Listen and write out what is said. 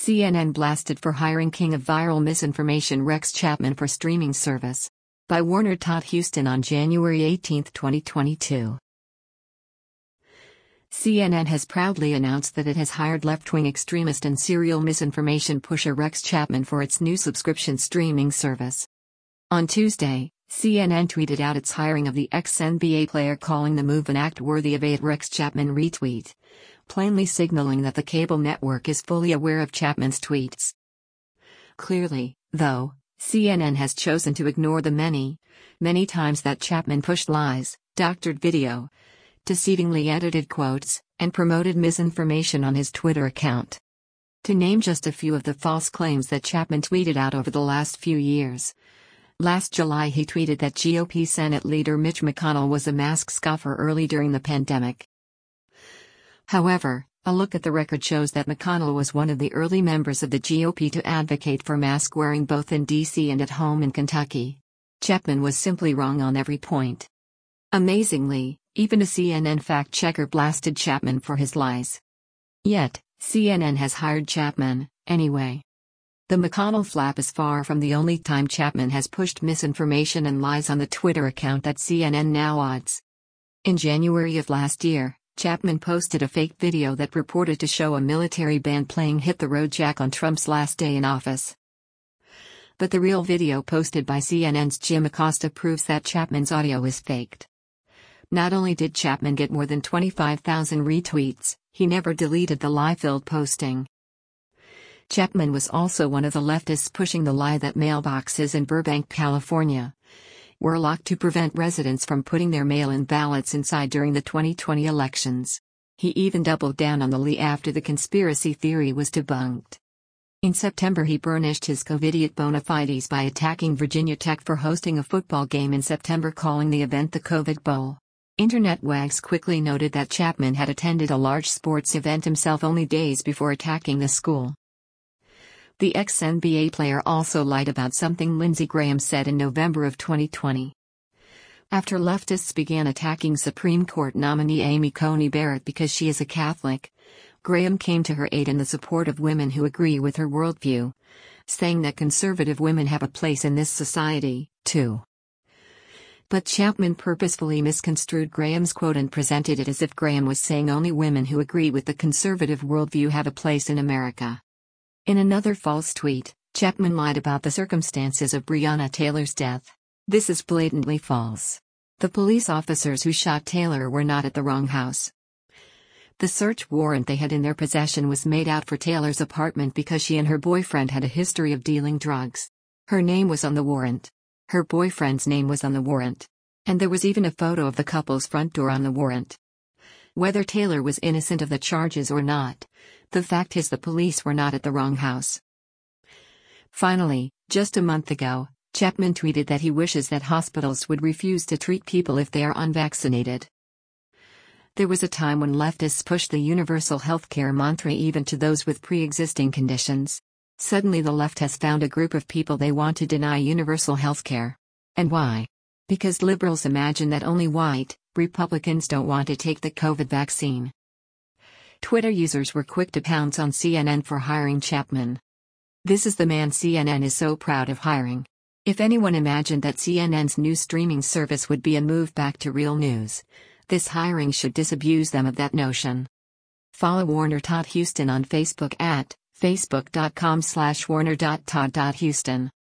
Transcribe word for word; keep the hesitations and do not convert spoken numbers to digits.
C N N blasted for hiring king of viral misinformation Rex Chapman for streaming service. By Warner Todd Huston on January eighteenth, twenty twenty-two. C N N has proudly announced that it has hired left-wing extremist and serial misinformation pusher Rex Chapman for its new subscription streaming service. On Tuesday, C N N tweeted out its hiring of the ex-N B A player, calling the move an act worthy of a Rex Chapman retweet, plainly signaling that the cable network is fully aware of Chapman's tweets. Clearly, though, C N N has chosen to ignore the many, many times that Chapman pushed lies, doctored video, deceivingly edited quotes, and promoted misinformation on his Twitter account. To name just a few of the false claims that Chapman tweeted out over the last few years. Last July he tweeted that G O P Senate leader Mitch McConnell was a mask scuffer early during the pandemic. However, a look at the record shows that McConnell was one of the early members of the G O P to advocate for mask wearing both in D C and at home in Kentucky. Chapman was simply wrong on every point. Amazingly, even a C N N fact-checker blasted Chapman for his lies. Yet, C N N has hired Chapman, anyway. The McConnell flap is far from the only time Chapman has pushed misinformation and lies on the Twitter account that C N N now odds. In January of last year, Chapman posted a fake video that purported to show a military band playing Hit the Road Jack on Trump's last day in office. But the real video posted by C N N's Jim Acosta proves that Chapman's audio is faked. Not only did Chapman get more than twenty-five thousand retweets, he never deleted the lie-filled posting. Chapman was also one of the leftists pushing the lie that mailboxes in Burbank, California, were locked to prevent residents from putting their mail-in ballots inside during the twenty twenty elections. He even doubled down on the lie after the conspiracy theory was debunked. In September he burnished his COVIDiot bona fides by attacking Virginia Tech for hosting a football game in September, calling the event the COVID Bowl. Internet wags quickly noted that Chapman had attended a large sports event himself only days before attacking the school. The ex-N B A player also lied about something Lindsey Graham said in November of twenty twenty. After leftists began attacking Supreme Court nominee Amy Coney Barrett because she is a Catholic, Graham came to her aid in the support of women who agree with her worldview, saying that conservative women have a place in this society, too. But Chapman purposefully misconstrued Graham's quote and presented it as if Graham was saying only women who agree with the conservative worldview have a place in America. In another false tweet, Chapman lied about the circumstances of Breonna Taylor's death. This is blatantly false. The police officers who shot Taylor were not at the wrong house. The search warrant they had in their possession was made out for Taylor's apartment because she and her boyfriend had a history of dealing drugs. Her name was on the warrant. Her boyfriend's name was on the warrant. And there was even a photo of the couple's front door on the warrant. Whether Taylor was innocent of the charges or not, the fact is the police were not at the wrong house. Finally, just a month ago, Chapman tweeted that he wishes that hospitals would refuse to treat people if they are unvaccinated. There was a time when leftists pushed the universal healthcare mantra even to those with pre-existing conditions. Suddenly the left has found a group of people they want to deny universal healthcare. And why? Because liberals imagine that only white Republicans don't want to take the COVID vaccine. Twitter users were quick to pounce on C N N for hiring Chapman. This is the man C N N is so proud of hiring. If anyone imagined that C N N's new streaming service would be a move back to real news, this hiring should disabuse them of that notion. Follow Warner Todd Huston on Facebook at facebook dot com slash warner dot todd dot huston.